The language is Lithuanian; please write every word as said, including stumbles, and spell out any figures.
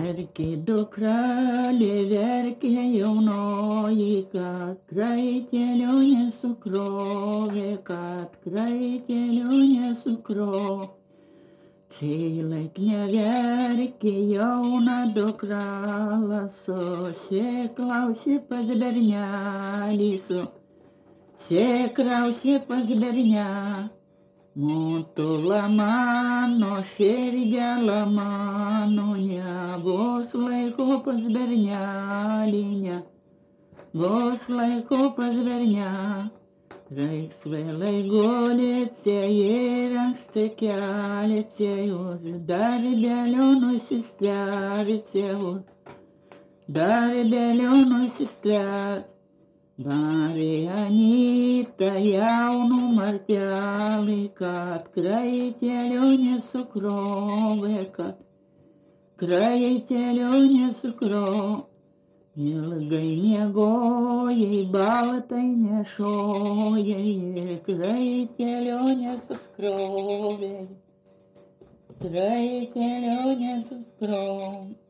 Verkė dukra, verkė jaunoji, kad kraitėlio nesukrovė, kad kraitėlio nesukrovė. Cielek neverkė jauna dukra, laso, sėklausi pas bernelį su, sėklausi pas bernelį. Motula mano, širdelė mano, nebus laiko pas bernelį, ne, bus laiko pas bernelį. Reiks vėlai gulėte ir anksti kelėte jūs, darbelio nusistverite jūs, darbelio nusistverite. Barė Anyta jaunų martelį, kad kraitelio nesukrovė, kad kraitelio nesukrovė. Ilgai miegojai, baltai nešojai ir kraitelio nesuskrovė, kraitelio nesuskrovė.